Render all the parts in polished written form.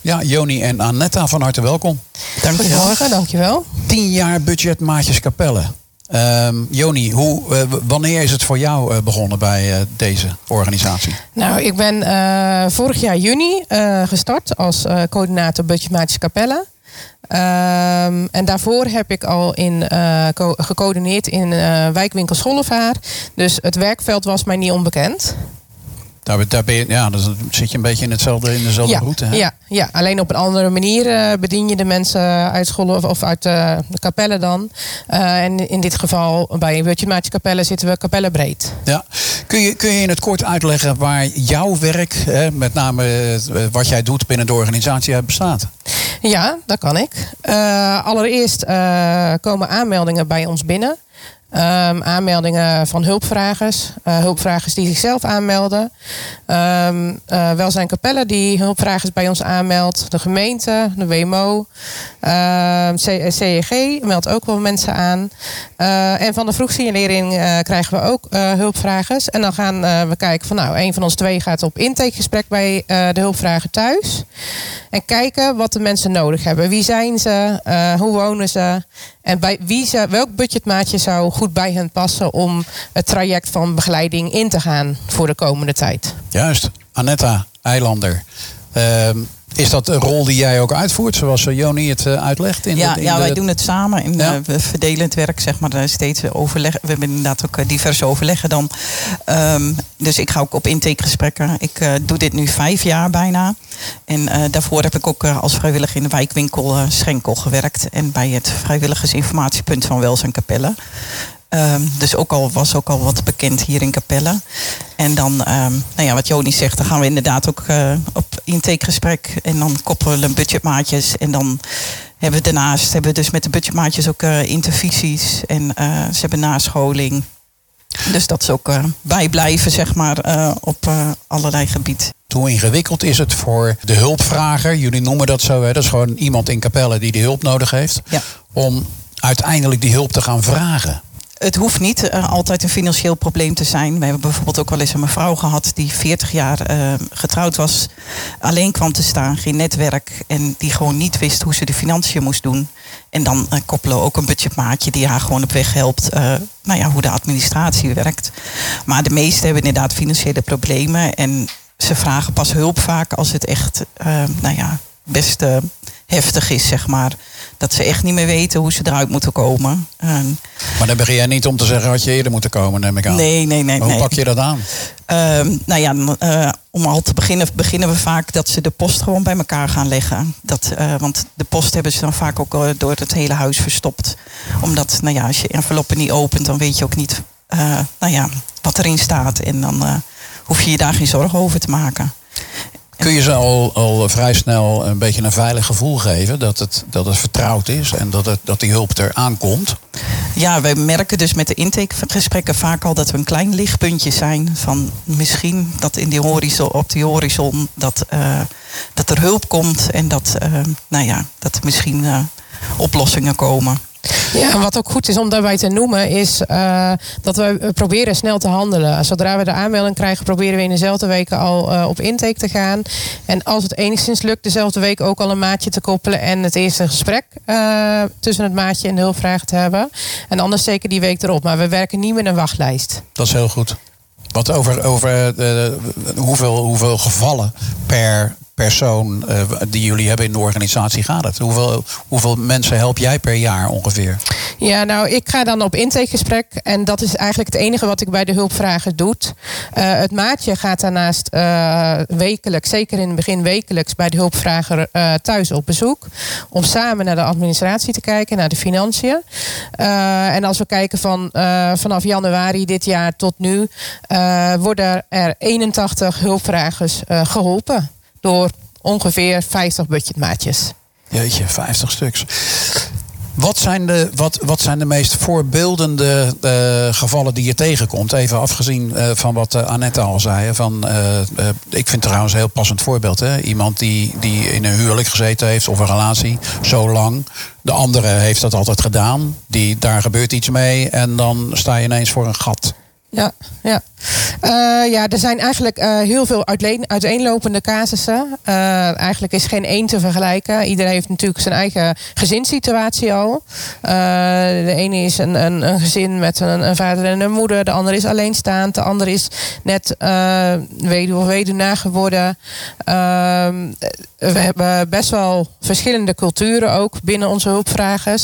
Ja, Joni en Annetta, van harte welkom. Goedemorgen, dankjewel. 10 jaar budget Maatjes Capelle. Joni, wanneer is het voor jou begonnen bij deze organisatie? Nou, ik ben vorig jaar juni gestart als coördinator budget Maatjes Capelle. En daarvoor heb ik al gecoördineerd in wijkwinkel Schollevaar. Dus het werkveld was mij niet onbekend. Daar ben je, dan zit je een beetje in dezelfde route. Hè? Ja, alleen op een andere manier bedien je de mensen uit scholen of uit de Capelle dan. En in dit geval bij budget Maatjes Capelle zitten we Capelle breed. Ja. Kun je in het kort uitleggen waar jouw werk, met name wat jij doet binnen de organisatie, uit bestaat? Ja, dat kan ik. Allereerst komen aanmeldingen bij ons binnen. Aanmeldingen van hulpvragers. Hulpvragers die zichzelf aanmelden. Welzijn Capelle die hulpvragers bij ons aanmeldt. De gemeente, de WMO. CEG meldt ook wel mensen aan. En van de vroegsignalering krijgen we ook hulpvragers. En dan gaan we kijken van een van ons twee gaat op intakegesprek bij de hulpvrager thuis. En kijken wat de mensen nodig hebben. Wie zijn ze? Hoe wonen ze? En bij welk budgetmaatje zou goed bij hen passen om het traject van begeleiding in te gaan voor de komende tijd? Juist. Annetta Eilander. Is dat een rol die jij ook uitvoert, zoals Joni het uitlegt? Wij doen het samen. We verdelen het werk, zeg maar, steeds overleggen. We hebben inderdaad ook diverse overleggen dan. Dus ik ga ook op intakegesprekken. Ik doe dit nu 5 jaar bijna. En daarvoor heb ik ook als vrijwilliger in de wijkwinkel Schenkel gewerkt. En bij het vrijwilligersinformatiepunt van Welzijn Capelle. Dus was ook al wat bekend hier in Capelle. En dan, wat Joni zegt, dan gaan we inderdaad ook op intakegesprek. En dan koppelen we budgetmaatjes. En dan hebben we dus met de budgetmaatjes ook intervisies. En ze hebben nascholing. Dus dat ze ook bijblijven, zeg maar, op allerlei gebieden. Hoe ingewikkeld is het voor de hulpvrager? Jullie noemen dat zo, hè? Dat is gewoon iemand in Capelle die hulp nodig heeft. Ja. Om uiteindelijk die hulp te gaan vragen. Het hoeft niet altijd een financieel probleem te zijn. We hebben bijvoorbeeld ook wel eens een mevrouw gehad die 40 jaar getrouwd was. Alleen kwam te staan, geen netwerk. En die gewoon niet wist hoe ze de financiën moest doen. En dan koppelen we ook een budgetmaatje die haar gewoon op weg helpt. Hoe de administratie werkt. Maar de meesten hebben inderdaad financiële problemen. En ze vragen pas hulp vaak als het echt best heftig is, zeg maar. Dat ze echt niet meer weten hoe ze eruit moeten komen. Maar dan begin jij niet om te zeggen had je eerder moeten komen, neem ik aan. Nee. Hoe pak je dat aan? Om al te beginnen we vaak dat ze de post gewoon bij elkaar gaan leggen. Want de post hebben ze dan vaak ook door het hele huis verstopt. Omdat, als je enveloppen niet opent, dan weet je ook niet wat erin staat. En dan hoef je je daar geen zorgen over te maken. Kun je ze al vrij snel een beetje een veilig gevoel geven dat het vertrouwd is en dat die hulp er aankomt? Ja, wij merken dus met de intakegesprekken vaak al dat we een klein lichtpuntje zijn van misschien dat in die op die horizon dat er hulp komt en dat er misschien oplossingen komen. Ja, wat ook goed is om daarbij te noemen is dat we proberen snel te handelen. Zodra we de aanmelding krijgen, proberen we in dezelfde week al op intake te gaan. En als het enigszins lukt, dezelfde week ook al een maatje te koppelen en het eerste gesprek tussen het maatje en de hulpvrager te hebben. En anders zeker die week erop. Maar we werken niet met een wachtlijst. Dat is heel goed. Wat over hoeveel gevallen per persoon die jullie hebben in de organisatie gaat het? Hoeveel mensen help jij per jaar ongeveer? Ja, ik ga dan op intakegesprek. En dat is eigenlijk het enige wat ik bij de hulpvrager doe. Het maatje gaat daarnaast wekelijks, zeker in het begin wekelijks, bij de hulpvrager thuis op bezoek. Om samen naar de administratie te kijken, naar de financiën. En als we kijken vanaf januari dit jaar tot nu, worden er 81 hulpvragers geholpen. Door ongeveer 50 budgetmaatjes. Jeetje, 50 stuks. Wat zijn de meest voorbeeldende gevallen die je tegenkomt? Even afgezien van wat Annette al zei. Ik vind trouwens een heel passend voorbeeld. Hè? Iemand die in een huwelijk gezeten heeft of een relatie zo lang. De andere heeft dat altijd gedaan. Daar gebeurt iets mee en dan sta je ineens voor een gat. Ja, er zijn eigenlijk heel veel uiteenlopende casussen. Eigenlijk is geen één te vergelijken. Iedereen heeft natuurlijk zijn eigen gezinssituatie al. De ene is een gezin met een vader en een moeder. De ander is alleenstaand. De ander is net weduwe of weduwnaar geworden. We hebben best wel verschillende culturen ook binnen onze hulpvragers.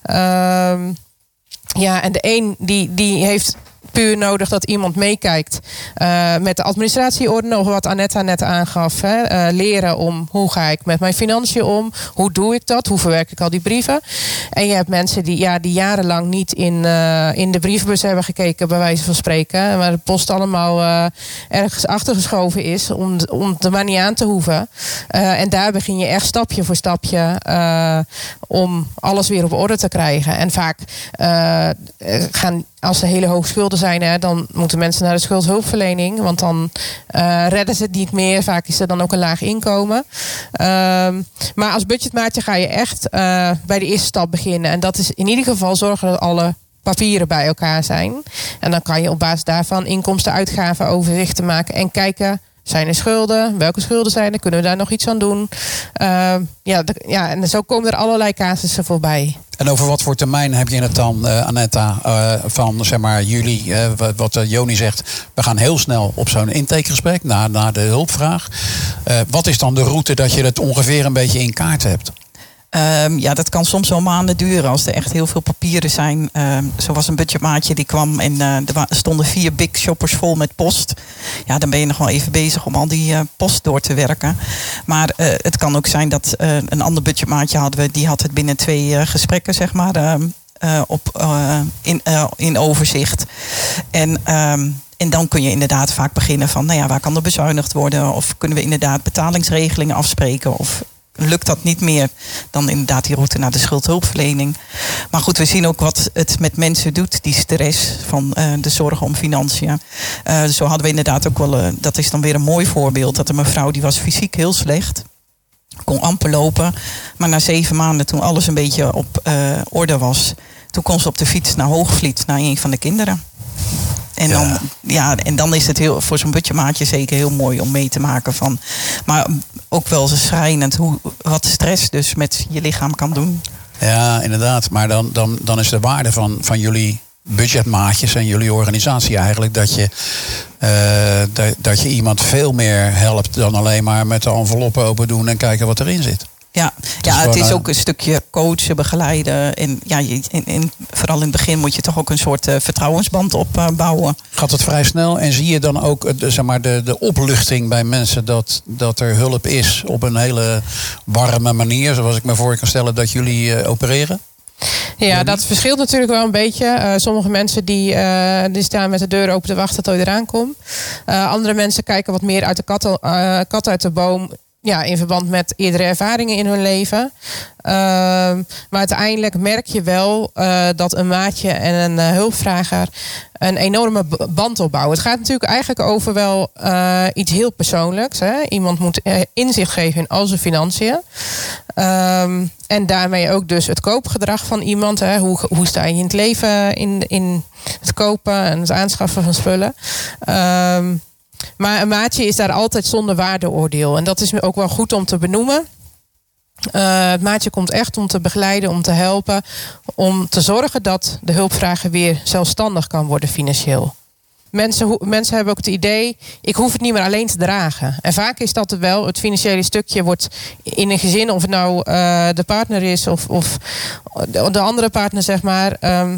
En de een die heeft puur nodig dat iemand meekijkt met de administratieorde, of wat Annetta net aangaf. Leren om hoe ga ik met mijn financiën om, hoe doe ik dat, hoe verwerk ik al die brieven. En je hebt mensen die jarenlang niet in de brievenbus hebben gekeken, bij wijze van spreken, waar de post allemaal ergens achtergeschoven is om er maar niet aan te hoeven. En daar begin je echt stapje voor stapje om alles weer op orde te krijgen. En vaak als er hele hoge schulden zijn, dan moeten mensen naar de schuldhulpverlening. Want dan redden ze het niet meer. Vaak is er dan ook een laag inkomen. Maar als budgetmaatje ga je echt bij de eerste stap beginnen. En dat is in ieder geval zorgen dat alle papieren bij elkaar zijn. En dan kan je op basis daarvan inkomsten-uitgaven overzichten maken. En kijken, zijn er schulden? Welke schulden zijn er? Kunnen we daar nog iets aan doen? En zo komen er allerlei casussen voorbij. En over wat voor termijn heb je het dan, Annetta, van zeg maar jullie, wat Joni zegt, we gaan heel snel op zo'n intakegesprek naar de hulpvraag. Wat is dan de route dat je het ongeveer een beetje in kaart hebt? Dat kan soms wel maanden duren als er echt heel veel papieren zijn. Zo was een budgetmaatje die kwam en er stonden 4 big shoppers vol met post. Ja, dan ben je nog wel even bezig om al die post door te werken. Maar het kan ook zijn dat een ander budgetmaatje hadden we, die had het binnen 2 gesprekken, zeg maar, in overzicht. En dan kun je inderdaad vaak beginnen van, waar kan er bezuinigd worden? Of kunnen we inderdaad betalingsregelingen afspreken? Of lukt dat niet meer, dan inderdaad die route naar de schuldhulpverlening. Maar goed, we zien ook wat het met mensen doet, die stress van de zorgen om financiën. Zo hadden we inderdaad ook wel, dat is dan weer een mooi voorbeeld, dat een mevrouw die was fysiek heel slecht, kon amper lopen, maar na 7 maanden, toen alles een beetje op orde was, toen kon ze op de fiets naar Hoogvliet, naar een van de kinderen. En dan is het voor zo'n budgetmaatje zeker heel mooi om mee te maken van. Maar ook wel zo schrijnend wat stress dus met je lichaam kan doen. Ja, inderdaad. Maar dan is de waarde van jullie budgetmaatjes en jullie organisatie eigenlijk dat je iemand veel meer helpt dan alleen maar met de enveloppen open doen en kijken wat erin zit. Ja, het is ook een stukje coachen, begeleiden. En vooral in het begin moet je toch ook een soort vertrouwensband opbouwen. Gaat het vrij snel en zie je dan ook de opluchting bij mensen dat er hulp is op een hele warme manier, zoals ik me voor kan stellen dat jullie opereren? Ja, dat verschilt natuurlijk wel een beetje. Sommige mensen die staan met de deur open te wachten tot je eraan komt. Andere mensen kijken wat meer uit de kat uit de boom. Ja, in verband met eerdere ervaringen in hun leven. Maar uiteindelijk merk je wel dat een maatje en een hulpvrager een enorme band opbouwen. Het gaat natuurlijk eigenlijk over wel iets heel persoonlijks. Hè? Iemand moet inzicht geven in al zijn financiën. En daarmee ook dus het koopgedrag van iemand. Hè? Hoe sta je in het leven in het kopen en het aanschaffen van spullen. Maar een maatje is daar altijd zonder waardeoordeel. En dat is ook wel goed om te benoemen. Het maatje komt echt om te begeleiden, om te helpen. Om te zorgen dat de hulpvrager weer zelfstandig kan worden financieel. Mensen hebben ook het idee, ik hoef het niet meer alleen te dragen. En vaak is dat wel, het financiële stukje wordt in een gezin, of het nou de partner is of de andere partner, zeg maar.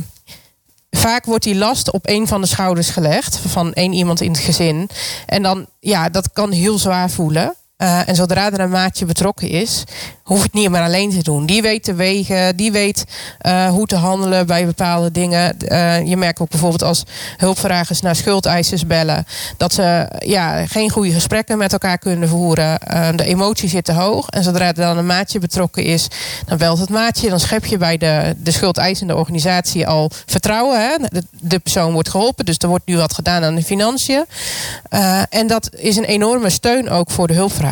Vaak wordt die last op een van de schouders gelegd van één iemand in het gezin. En dan, dat kan heel zwaar voelen. En zodra er een maatje betrokken is, hoef het niet meer alleen te doen. Die weet te wegen, die weet hoe te handelen bij bepaalde dingen. Je merkt ook bijvoorbeeld als hulpvragers naar schuldeisers bellen, dat ze geen goede gesprekken met elkaar kunnen voeren. De emotie zit te hoog. En zodra er dan een maatje betrokken is, dan belt het maatje. Dan schep je bij de schuldeisende organisatie al vertrouwen. Hè? De persoon wordt geholpen, dus er wordt nu wat gedaan aan de financiën. En dat is een enorme steun ook voor de hulpvrager.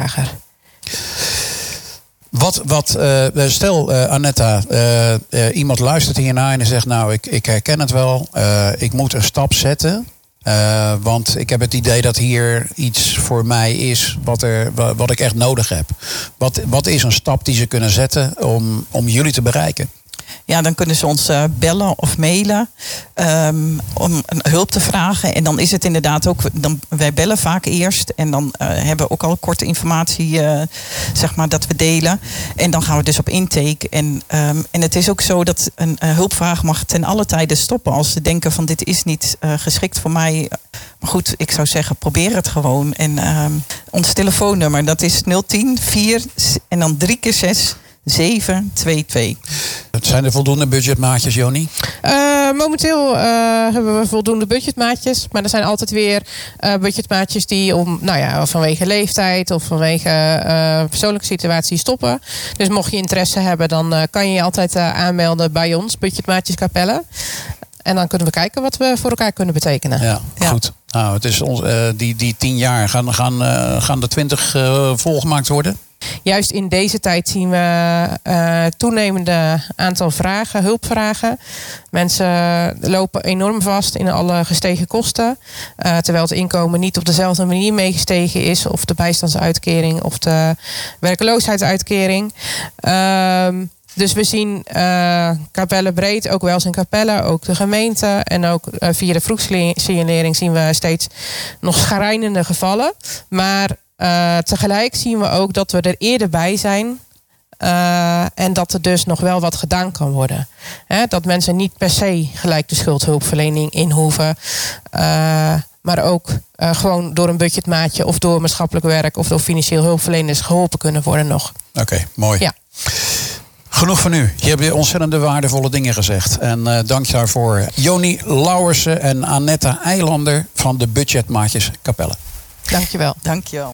Stel, Annetta, iemand luistert hiernaar en zegt, nou, ik herken het wel. Ik moet een stap zetten. Want ik heb het idee dat hier iets voor mij is wat ik echt nodig heb. Wat is een stap die ze kunnen zetten om jullie te bereiken? Ja, dan kunnen ze ons bellen of mailen om hulp te vragen. En dan is het inderdaad ook, wij bellen vaak eerst. En dan hebben we ook al korte informatie, zeg maar, dat we delen. En dan gaan we dus op intake. En het is ook zo dat een hulpvraag mag ten alle tijde stoppen. Als ze denken van dit is niet geschikt voor mij. Maar goed, ik zou zeggen, probeer het gewoon. En ons telefoonnummer, dat is 010 4 en dan 3 keer 6 722. Zijn er voldoende budgetmaatjes, Joni? Momenteel hebben we voldoende budgetmaatjes. Maar er zijn altijd weer budgetmaatjes die vanwege leeftijd of vanwege persoonlijke situatie stoppen. Dus mocht je interesse hebben, dan kan je je altijd aanmelden bij ons, Budgetmaatjes Capelle. En dan kunnen we kijken wat we voor elkaar kunnen betekenen. Ja, goed. Nou, het is die 10 jaar. Gaan de 20 volgemaakt worden? Juist in deze tijd zien we toenemende aantal vragen, hulpvragen. Mensen lopen enorm vast in alle gestegen kosten. Terwijl het inkomen niet op dezelfde manier meegestegen is. Of de bijstandsuitkering of de werkloosheidsuitkering. Dus we zien Capelle breed, ook wel eens in Capelle, ook de gemeente. En ook via de vroegsignalering zien we steeds nog schrijnende gevallen. Maar tegelijk zien we ook dat we er eerder bij zijn. En dat er dus nog wel wat gedaan kan worden. Dat mensen niet per se gelijk de schuldhulpverlening in hoeven. Maar ook gewoon door een budgetmaatje of door maatschappelijk werk of door financieel hulpverleners geholpen kunnen worden nog. Oké, mooi. Ja. Genoeg van u. Je hebt weer ontzettende waardevolle dingen gezegd. En dank daarvoor. Joni Lauwersen en Annette Eilander van de Budgetmaatjes Capelle. Dankjewel. Dankjewel.